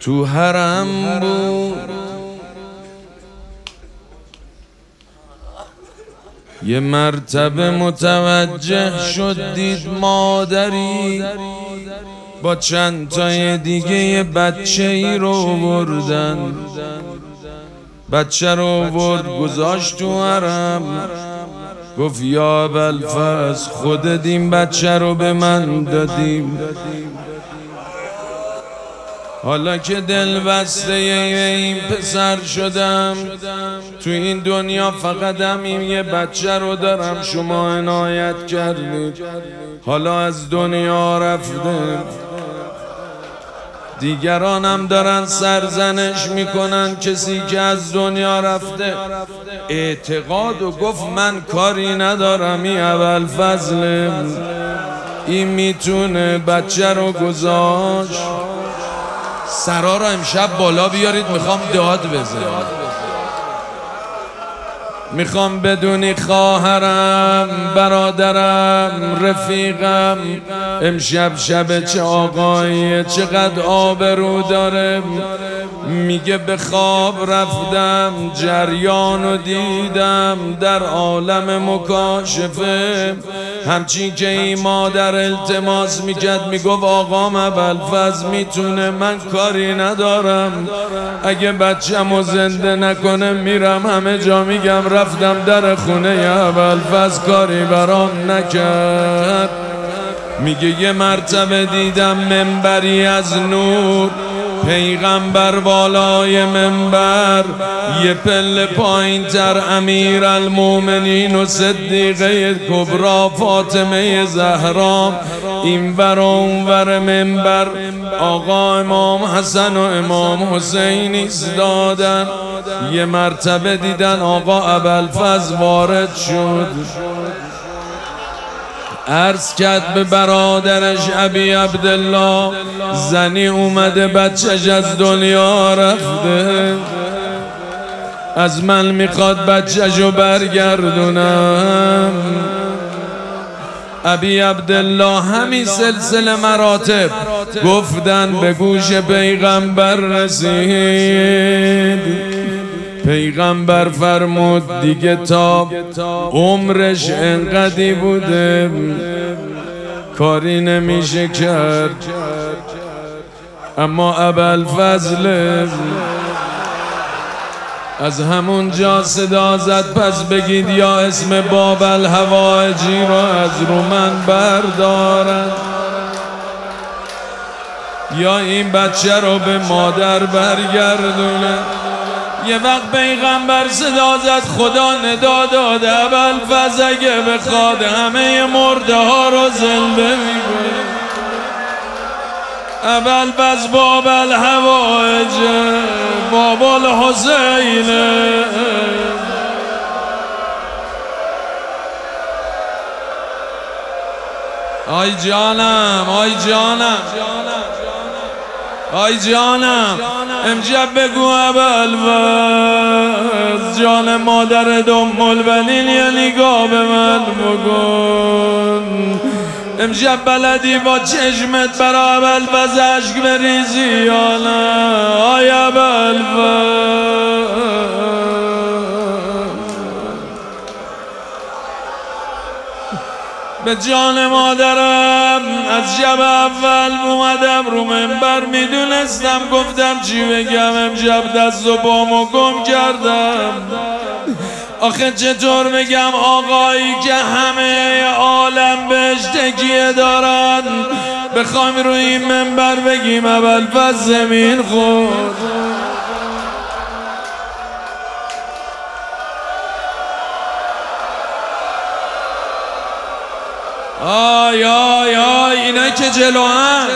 تو حرم بود یه مرتبه متوجه شد دید مادری با چند تای دیگه یه بچه ای رو بردن. بچه رو برد گذاشت تو حرم، گفت یا ابوالفضل خودت این بچه رو به من دادیم، حالا که دل بسته این پسر شدم، تو این دنیا فقط همین یه بچه رو دارم، شما عنایت کردید، حالا از دنیا رفته. دیگرانم دارن سرزنش میکنن کسی که از دنیا رفته. اعتقاد و گفت من کاری ندارم، این ابوالفضل این میتونه بچه رو گذاشت. سرا رو امشب بالا بیارید، میخوام داد بزنم. میخوام بدونی خواهرم، برادرم، رفیقم، امشب شب چه آقاییه، چقدر آبرو داره. میگه به خواب رفتم، جریانو دیدم در عالم مکاشفه، همچین که این مادر التماس میکرد، میگفت آقام ابوالفضل میتونه، من کاری ندارم، اگه بچه‌مو زنده نکنه میرم همه جا میگم رفتم در خونه ابوالفضل، کاری برام نکرد. میگه یه مرتبه دیدم منبری از نور، پیغمبر بالای منبر، یه پله پایین تر امیرالمومنین و صدیقه کبرا فاطمه زهرا، این ور و اون ور منبر آقا امام حسن و امام حسین ایستادن. یه مرتبه دیدن آقا ابوالفضل وارد شد، عرض کرد به برادرش ابی عبدالله زنی اومده بچهش از دنیا رفته، از من میخواد بچهشو برگردونم. ابی عبدالله همین سلسله مراتب گفتن به گوش پیغمبر رسید. پیغمبر فرمود دیگه تا عمرش انقدی بوده کاری نمیشه کرد، اما ابوالفضل از همون جا صدا زد پس بگید یا اسم باب الحوائجی رو از رو من بردارن، یا این بچه رو به مادر برگردونه. یه وقت پیغمبر صدا زد، خدا ندا داده ابوالفضل اگه بخواد همه مرده ها رو زنده میکنه. ابوالفضل باب الحوائج باب الحسین، آی جانم، آی جانم، آی جانم، امشب بگو ابوالفضل جان مادر ام البنین یه نگاه به من بکن. امشب بلدی با چشمت برا ابوالفضل اشک بریزی یا نه؟ آی ابوالفضل به جان مادرم از شب اول اومدم رو منبر، میدونستم گفتم چی بگم، امشب دست و پامو گم کردم. آخه چطور بگم آقایی که همه عالم بهش تکیه دارن، بخوایم روی این منبر بگیم ابوالفضل زمین خورد. آی آی آی اینا که جلوان،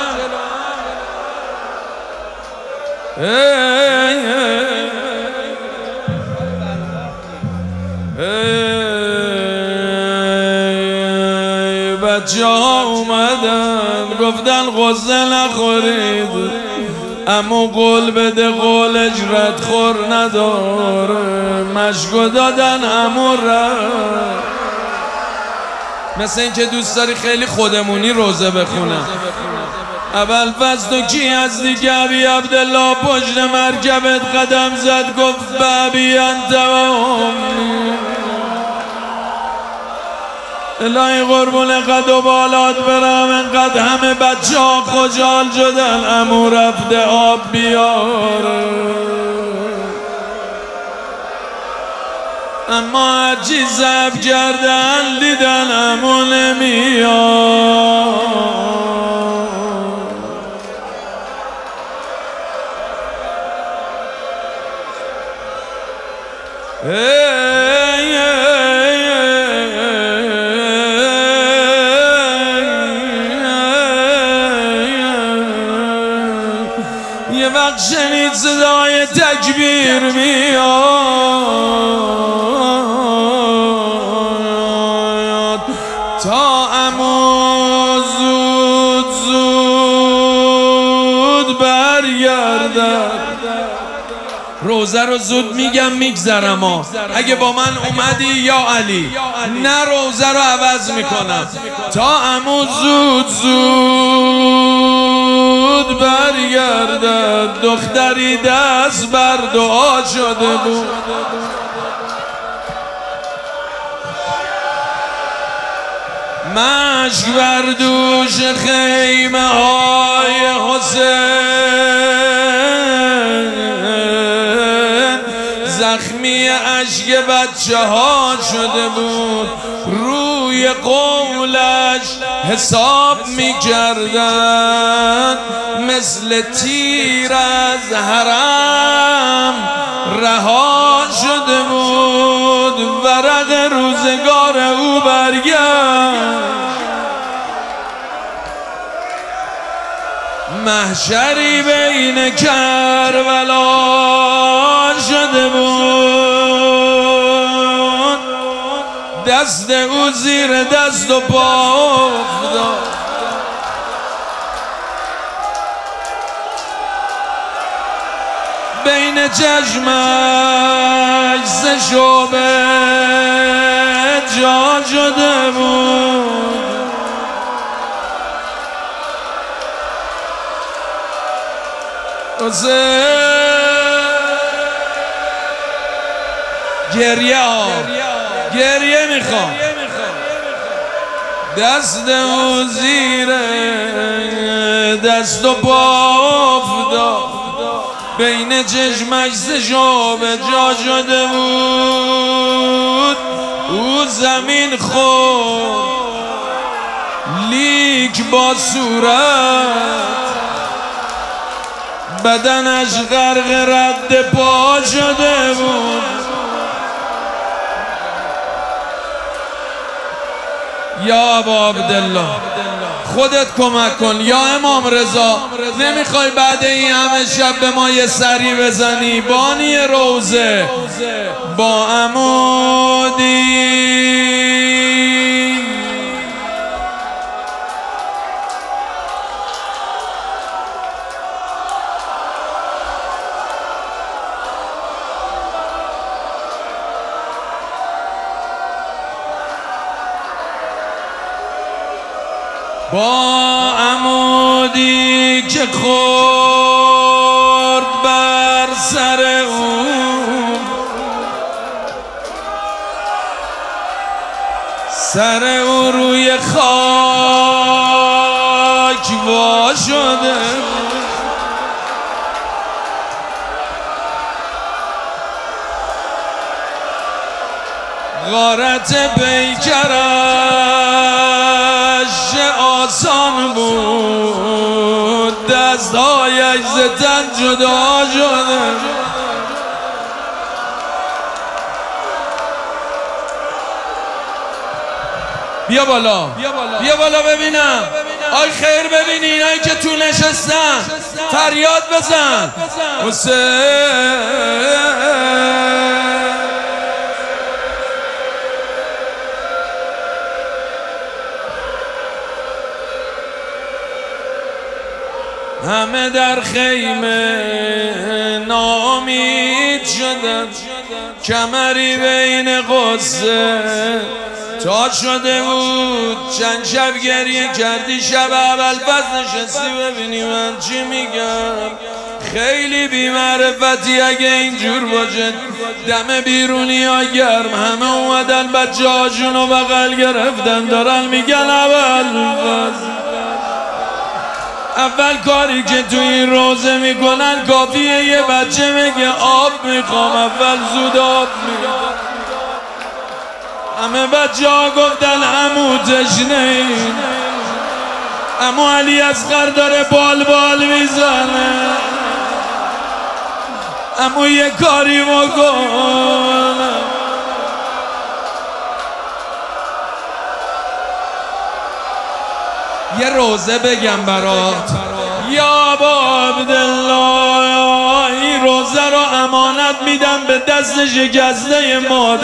بچه ها اومدن گفتن غصه نخورید، اما قول بده قولش ردخور نداره، مشکو دادن امو رفت. مثل این که دوست داری خیلی خودمونی روزه بخونم، اول فصل کی از دیگه ابی عبدالله پشت مرکبت قدم زد گفت بابی انت و امی الهی قربون قد و بالات برم انقدر همه بچه ها خوشحال شدن امو رفته آب بیاره اما هرچی زب کردن دیدن امو نمیاد یه وقت شنید صدای تکبیر میاد تا عمو زود زود برگردد روزه رو زود میگم میگذرم ها اگه با من اومدی یا علی نه روزه رو عوض میکنم تا عمو زود زود برگردد دختری دست بر دعا شده بود مشک بر دوش خیمه های حسین زخمی اشک بچه ها شده بود روی قولش حساب می کردن مثل تیر از حرم رها شده بود ورق روزگار او برگشت محشری بین کربلا شده بود دست او زیر دست و پا افتاد بین چشمش سه شعبه جا شده بود گریه میخوام دست او زیر دست و پا افتاد بین چشمش سه شعبه جا شده بود او زمین خورد لیک با صورت بدنش غرق رد پا شده بود یا ابا عبدالله خودت کمک کن یا امام رضا نمیخوای بعد این همه شب به ما یه سری بزنی بانی روزه با عمودی با عمودی که خورد بر سر او سر او روی خاک وا شده غارت پیکرش آسان بود دستهایش ز تن جدا شده بیا بالا بیا بالا ببینم آی خیر ببینی اینایی که تو نشستن فریاد بزن حسین همه در خیمه ناامید شدن کمری بین غصه تا شده بود چند شب گریه کردی، شب ابوالفضل نشستی ببینی من چی میگم. خیلی بی‌معرفتی اگه اینجور باشه، دم بیرونی ها گرم، همه اومدن بچه هاشونو بغل گرفتن دارن میگن ابوالفضل. اول کاری که تو این روزه میکنن کافیه یه بچه میگه آب میخوام، اول زود آب میخوام. همه بچه ها گفتن عمو تشنه، عمو علی اصغر داره بال بال میزنه، عمو یه کاری بکن. یه روزه بگم برات یا ابا عبدالله، این روزه رو امانت میدم به دست شکسته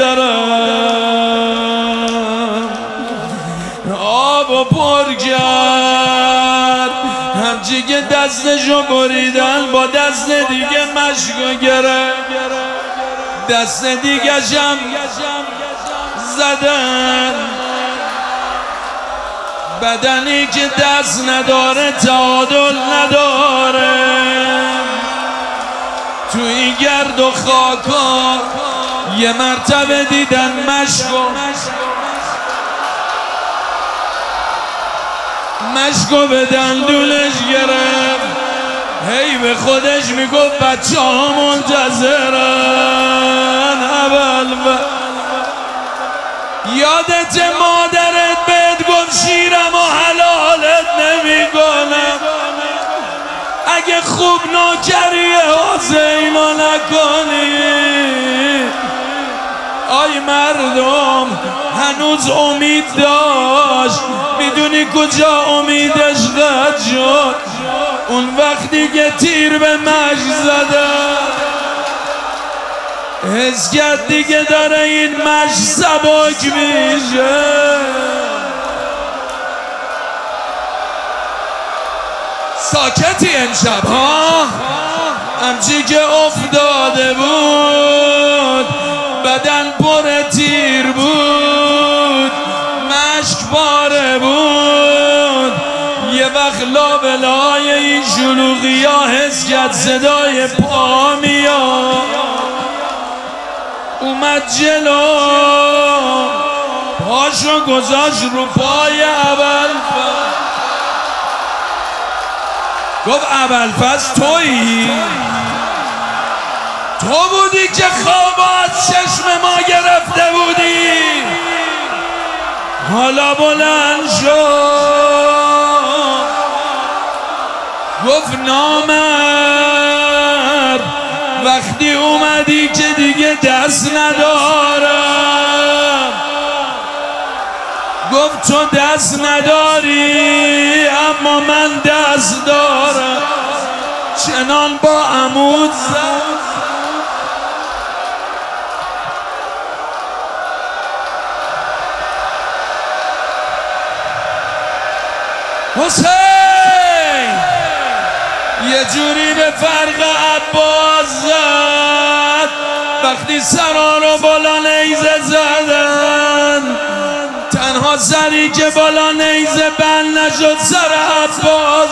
مادرم. آبو پر کرد، همچی که دستشو بریدن با دست دیگه مشکو گرفت، دست دیگه شم زدن. بدنی که دست نداره تعادل نداره، تو این گرد و خاکا یه مرتبه دیدن مشکو به دندونش گرفت. هی به خودش میگفت بچه ها منتظرن. یادت مادرت بهت گفت شیرم و حلالت نمیکنم، اگه خوب نوکری حسینو نکنی. آی مردم هنوز امید داشت، میدونی کجا امیدش قطع شد؟ اون وقتی که تیر به مشت زده، حس کرد دیگه داره این مشت سبک میشه. ساکتی امشب ها، همچی که افتاده بود بدن پر تیر بود، مشک پاره بود. یه وقت لابلای این شلوغی ها حس کرد صدای پا میاد، اومد جلو پاشو گذاشت رو پای ابوالفضل. گفت ابوالفضل تویی؟ تو بودی که خواب از چشم ما گرفته بودی؟ حالا بلند شد. گفت نامرد وقتی اومدی که دیگه دست ندارم. گفت تو دست نداری اما من دست دارم. چنان با عمود زد. حسین یه جوری به فرق عباس زد، وقتی سرا رو بالا نیزه زدن، تنها سری که بالا نیزه بند نشد سر عباس.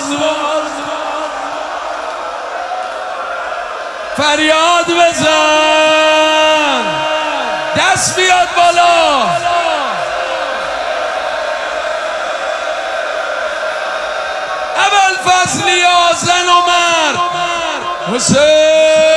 فریاد بزن، دست بیاد بالا. ابوالفضل یا زن و مرد. حسین